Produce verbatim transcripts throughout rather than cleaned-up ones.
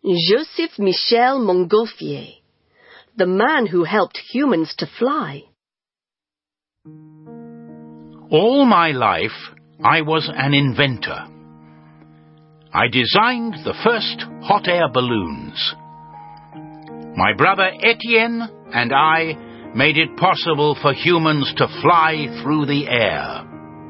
Joseph Michel Montgolfier, the man who helped humans to fly. All my life, I was an inventor. I designed the first hot air balloons. My brother Etienne and I made it possible for humans to fly through the air.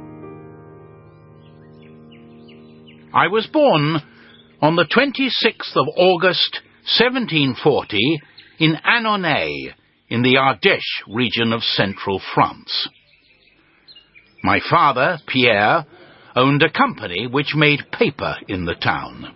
I was born on the twenty-sixth of August, seventeen forty, in Annonay, in the Ardèche region of central France. My father, Pierre, owned a company which made paper in the town.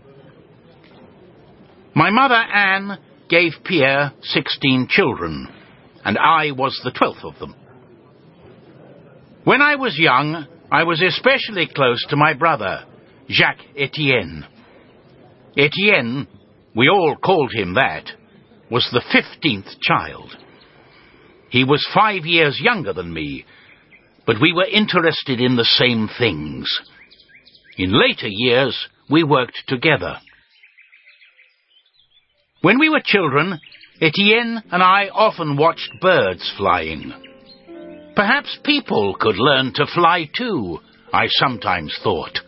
My mother, Anne, gave Pierre sixteen children, and I was the twelfth of them. When I was young, I was especially close to my brother, Jacques Etienne. Etienne, we all called him that, was the fifteenth child. He was five years younger than me, but we were interested in the same things. In later years, we worked together. When we were children, Etienne and I often watched birds flying. Perhaps people could learn to fly too, I sometimes thought.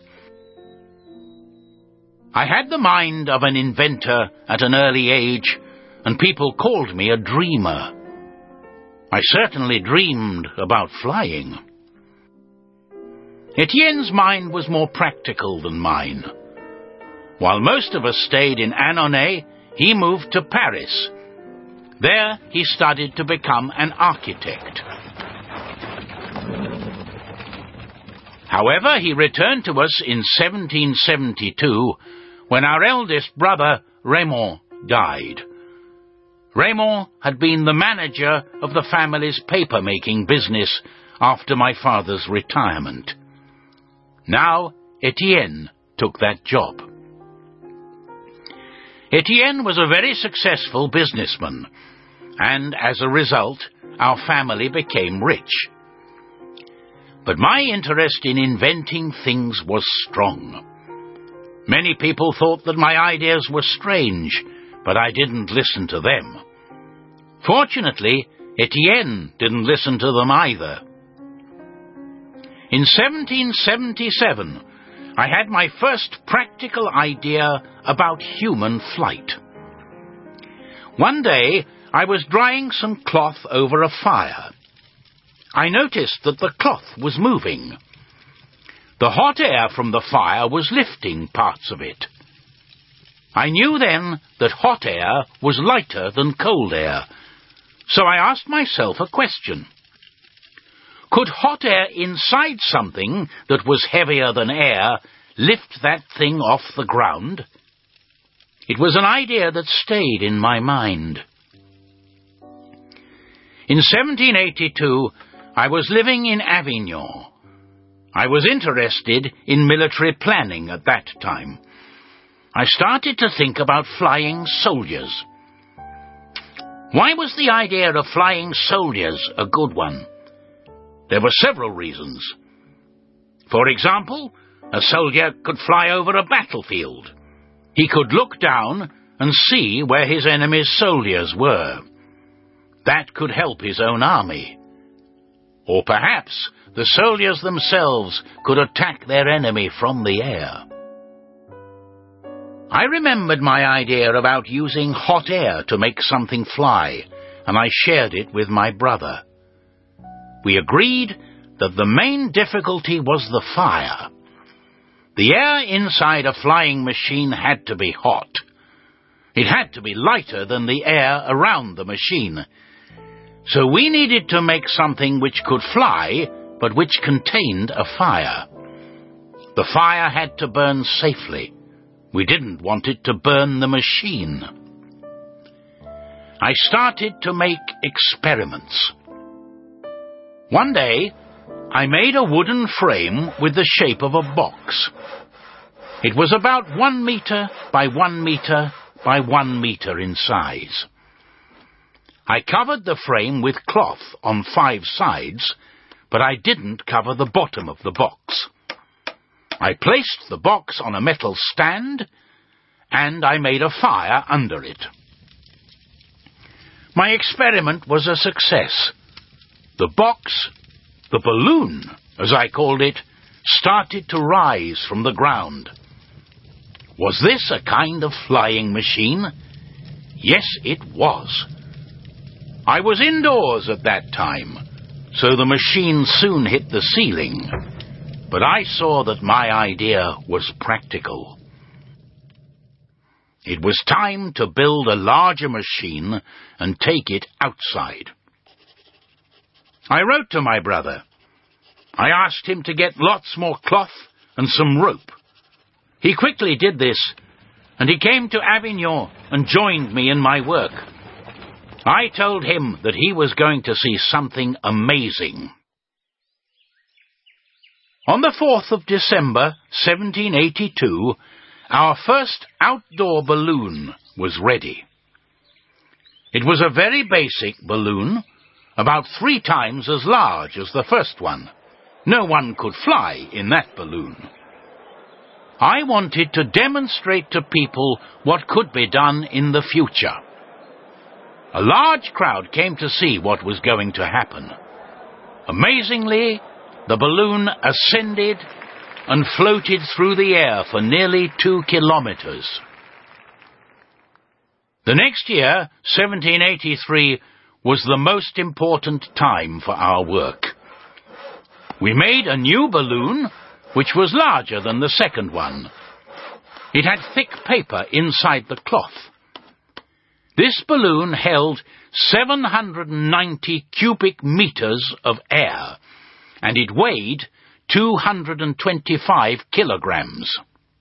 I had the mind of an inventor at an early age, and people called me a dreamer. I certainly dreamed about flying. Etienne's mind was more practical than mine. While most of us stayed in Annonay, he moved to Paris. There he studied to become an architect. However, he returned to us in seventeen seventy-two, when our eldest brother, Raymond, died. Raymond had been the manager of the family's paper-making business after my father's retirement. Now, Etienne took that job. Etienne was a very successful businessman, and as a result, our family became rich. But my interest in inventing things was strong. Many people thought that my ideas were strange, but I didn't listen to them. Fortunately, Etienne didn't listen to them either. In seventeen seventy-seven, I had my first practical idea about human flight. One day, I was drying some cloth over a fire. I noticed that the cloth was moving. The hot air from the fire was lifting parts of it. I knew then that hot air was lighter than cold air, so I asked myself a question. Could hot air inside something that was heavier than air lift that thing off the ground? It was an idea that stayed in my mind. In seventeen eighty-two, I was living in Avignon. I was interested in military planning at that time. I started to think about flying soldiers. Why was the idea of flying soldiers a good one? There were several reasons. For example, a soldier could fly over a battlefield. He could look down and see where his enemy's soldiers were. That could help his own army. Or perhaps the soldiers themselves could attack their enemy from the air. I remembered my idea about using hot air to make something fly, and I shared it with my brother. We agreed that the main difficulty was the fire. The air inside a flying machine had to be hot. It had to be lighter than the air around the machine. So we needed to make something which could fly, but which contained a fire. The fire had to burn safely. We didn't want it to burn the machine. I started to make experiments. One day, I made a wooden frame with the shape of a box. It was about one meter by one meter by one meter in size. I covered the frame with cloth on five sides, but I didn't cover the bottom of the box. I placed the box on a metal stand and I made a fire under it. My experiment was a success. The box, the balloon, as I called it, started to rise from the ground. Was this a kind of flying machine? Yes, it was. I was indoors at that time, so the machine soon hit the ceiling, but I saw that my idea was practical. It was time to build a larger machine and take it outside. I wrote to my brother. I asked him to get lots more cloth and some rope. He quickly did this, and he came to Avignon and joined me in my work. I told him that he was going to see something amazing. On the fourth of December, seventeen eighty-two, our first outdoor balloon was ready. It was a very basic balloon, about three times as large as the first one. No one could fly in that balloon. I wanted to demonstrate to people what could be done in the future. A large crowd came to see what was going to happen. Amazingly, the balloon ascended and floated through the air for nearly two kilometers. The next year, seventeen eighty-three, was the most important time for our work. We made a new balloon, which was larger than the second one. It had thick paper inside the cloth. This balloon held seven hundred ninety cubic meters of air, and it weighed two hundred twenty-five kilograms.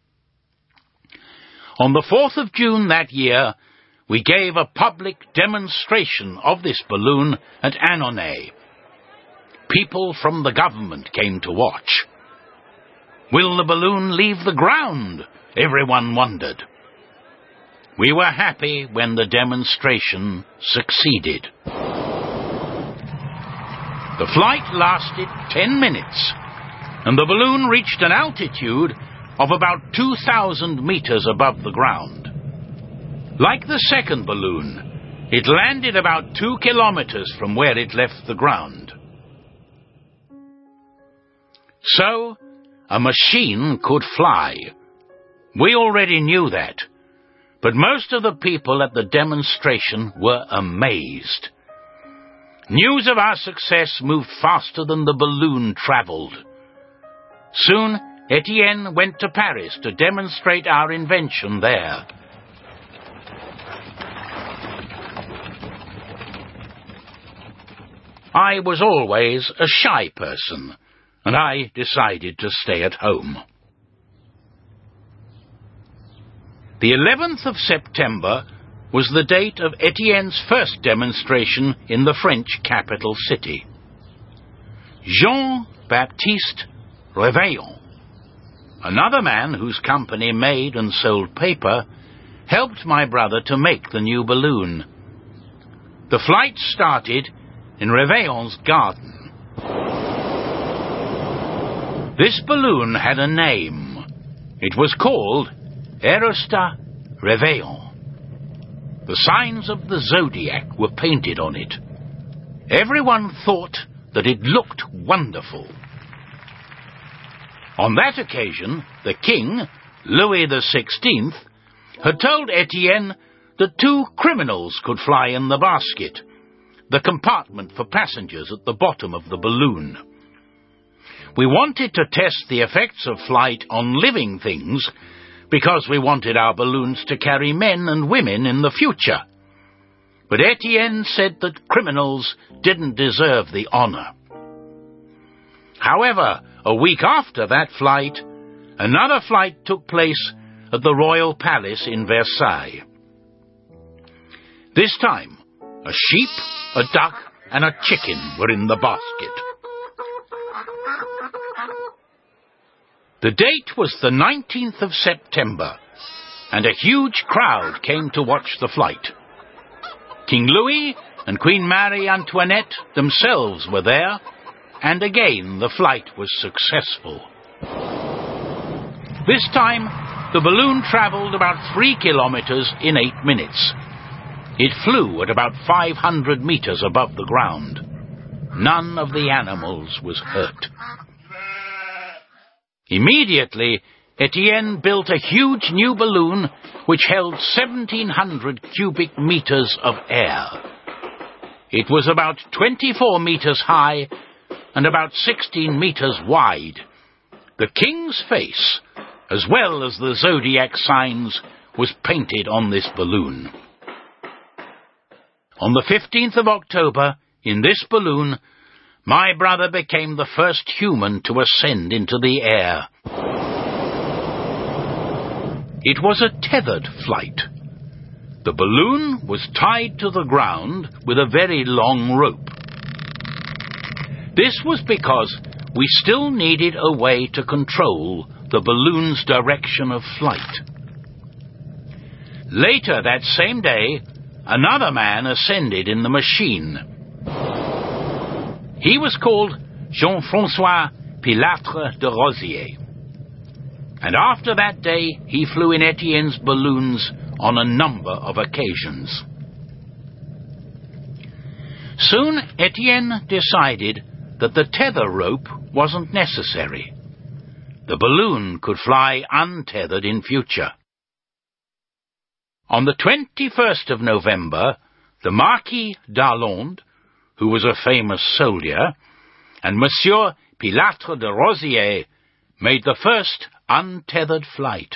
On the fourth of June that year, we gave a public demonstration of this balloon at Annonay. People from the government came to watch. Will the balloon leave the ground? Everyone wondered. We were happy when the demonstration succeeded. The flight lasted ten minutes, and the balloon reached an altitude of about two thousand meters above the ground. Like the second balloon, it landed about two kilometers from where it left the ground. So, a machine could fly. We already knew that, but most of the people at the demonstration were amazed. News of our success moved faster than the balloon traveled. Soon, Etienne went to Paris to demonstrate our invention there. I was always a shy person, and I decided to stay at home. The eleventh of September was the date of Etienne's first demonstration in the French capital city. Jean-Baptiste Réveillon, another man whose company made and sold paper, helped my brother to make the new balloon. The flight started in Réveillon's garden. This balloon had a name. It was called Aerostat Réveillon. The signs of the zodiac were painted on it. Everyone thought that it looked wonderful. On that occasion, the king, Louis the sixteenth, had told Etienne that two criminals could fly in the basket, the compartment for passengers at the bottom of the balloon. We wanted to test the effects of flight on living things because we wanted our balloons to carry men and women in the future. But Etienne said that criminals didn't deserve the honor. However, a week after that flight, another flight took place at the Royal Palace in Versailles. This time, a sheep, a duck, and a chicken were in the basket. The date was the nineteenth of September, and a huge crowd came to watch the flight. King Louis and Queen Marie Antoinette themselves were there, and again the flight was successful. This time, The balloon travelled about three kilometres in eight minutes. It flew at about five hundred metres above the ground. None of the animals was hurt. Immediately, Etienne built a huge new balloon which held seventeen hundred cubic metres of air. It was about twenty-four metres high and about sixteen metres wide. The king's face, as well as the zodiac signs, was painted on this balloon. On the fifteenth of October, in this balloon, my brother became the first human to ascend into the air. It was a tethered flight. The balloon was tied to the ground with a very long rope. This was because we still needed a way to control the balloon's direction of flight. Later that same day, another man ascended in the machine. He was called Jean-François Pilatre de Rosier. And after that day, he flew in Etienne's balloons on a number of occasions. Soon Etienne decided that the tether rope wasn't necessary. The balloon could fly untethered in future. On the twenty-first of November, the Marquis d'Arlande, who was a famous soldier, and Monsieur Pilatre de Rosier made the first untethered flight.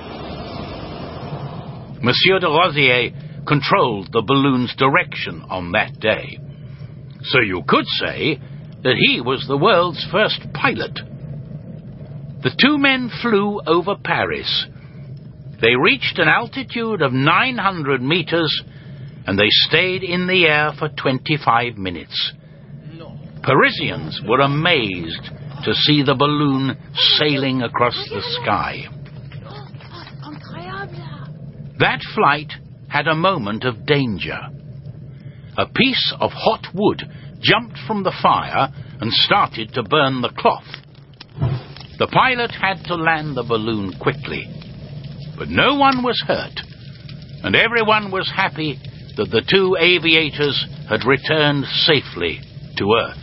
Monsieur de Rosier controlled the balloon's direction on that day, so you could say that he was the world's first pilot. The two men flew over Paris. They reached an altitude of nine hundred meters, and they stayed in the air for twenty-five minutes. Parisians were amazed to see the balloon sailing across the sky. That flight had a moment of danger. A piece of hot wood jumped from the fire and started to burn the cloth. The pilot had to land the balloon quickly, but no one was hurt, and everyone was happy that the two aviators had returned safely to Earth.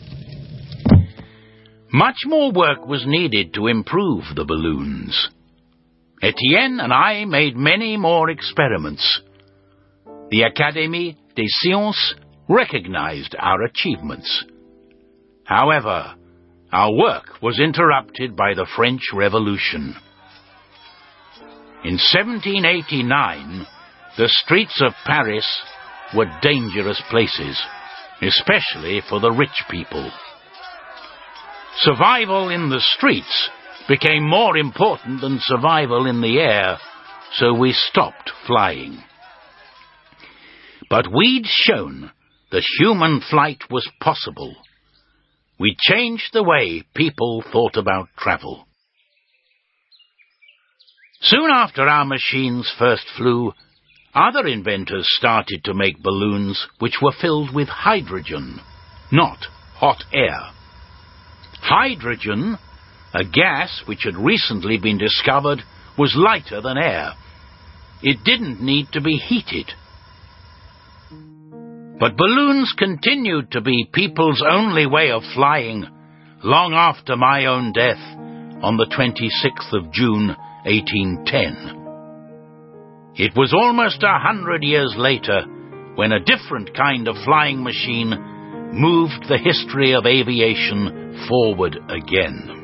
Much more work was needed to improve the balloons. Etienne and I made many more experiments. The Académie des Sciences recognized our achievements. However, our work was interrupted by the French Revolution. In seventeen eighty-nine, the streets of Paris were dangerous places, especially for the rich people. Survival in the streets became more important than survival in the air, so we stopped flying. But we'd shown that human flight was possible. We changed the way people thought about travel. Soon after our machines first flew, other inventors started to make balloons which were filled with hydrogen, not hot air. Hydrogen, a gas which had recently been discovered, was lighter than air. It didn't need to be heated. But balloons continued to be people's only way of flying long after my own death on the twenty-sixth of June, eighteen ten. It was almost a hundred years later when a different kind of flying machine moved the history of aviation forward again.